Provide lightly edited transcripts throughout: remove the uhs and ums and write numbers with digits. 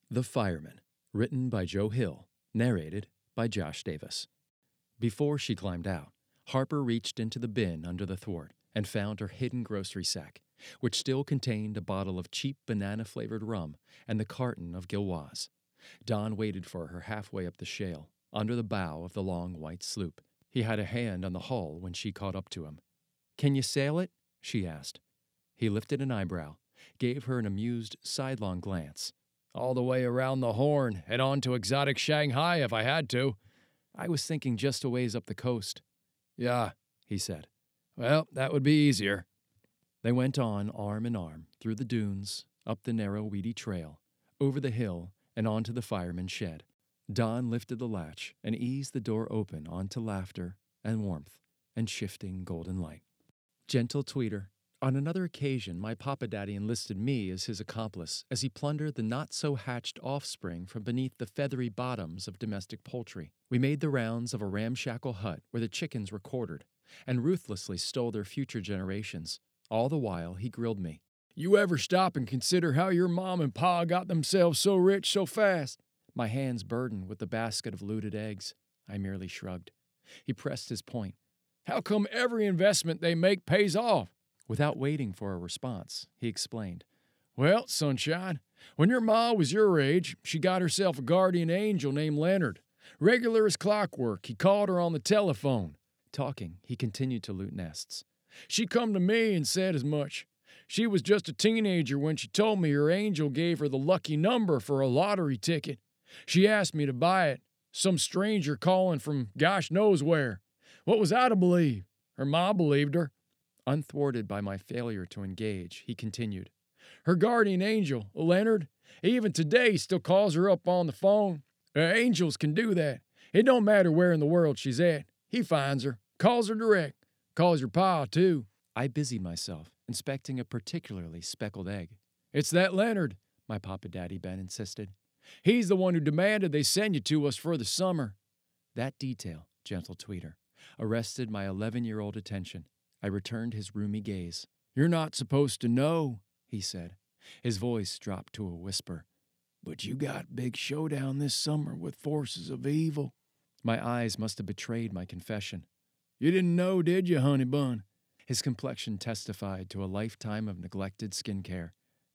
The Fireman, written by Joe Hill, narrated by Josh Davis. Before she climbed out, Harper reached into the bin under the thwart and found her hidden grocery sack, which still contained a bottle of cheap banana-flavored rum and the carton of Gilloise. Don waited for her halfway up the shale, under the bow of the long white sloop. He had a hand on the hull when she caught up to him. "Can you sail it?" she asked. He lifted an eyebrow, gave her an amused, sidelong glance. "All the way around the Horn and on to exotic Shanghai if I had to." "I was thinking just a ways up the coast." "Yeah," he said. "Well, that would be easier." They went on arm in arm through the dunes, up the narrow, weedy trail, over the hill, and onto the fireman's shed. Don lifted the latch and eased the door open onto laughter and warmth and shifting golden light. Gentle Tweeter. On another occasion, my Papa Daddy enlisted me as his accomplice as he plundered the not-so-hatched offspring from beneath the feathery bottoms of domestic poultry. We made the rounds of a ramshackle hut where the chickens were quartered, and ruthlessly stole their future generations. All the while, he grilled me. "You ever stop and consider how your mom and pa got themselves so rich so fast?" My hands burdened with the basket of looted eggs. I merely shrugged. He pressed his point. "How come every investment they make pays off?" Without waiting for a response, he explained. "Well, sunshine, when your ma was your age, she got herself a guardian angel named Leonard. Regular as clockwork, he called her on the telephone." Talking, he continued to loot nests. "She come to me and said as much. She was just a teenager when she told me her angel gave her the lucky number for a lottery ticket. She asked me to buy it. Some stranger calling from gosh knows where. What was I to believe? Her ma believed her." Unthwarted by my failure to engage, he continued. "Her guardian angel, Leonard, even today still calls her up on the phone. Angels can do that. It don't matter where in the world she's at. He finds her, calls her direct, calls your pa, too." I busied myself, inspecting a particularly speckled egg. "It's that Leonard," my Papa Daddy Ben insisted. "He's the one who demanded they send you to us for the summer." That detail, Gentle Tweeter, arrested my 11-year-old attention. I returned his rheumy gaze. "You're not supposed to know," he said. His voice dropped to a whisper. "But you got big showdown this summer with forces of evil." My eyes must have betrayed my confession. "You didn't know, did you, honey bun?" His complexion testified to a lifetime of neglected skincare.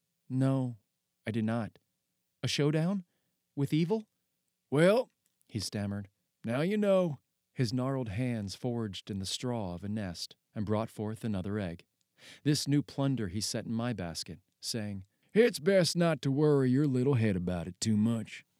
"No, I did not." "A showdown? With evil?" "Well," he stammered, "now you know." His gnarled hands foraged in the straw of a nest and brought forth another egg. This new plunder he set in my basket, saying, "It's best not to worry your little head about it too much."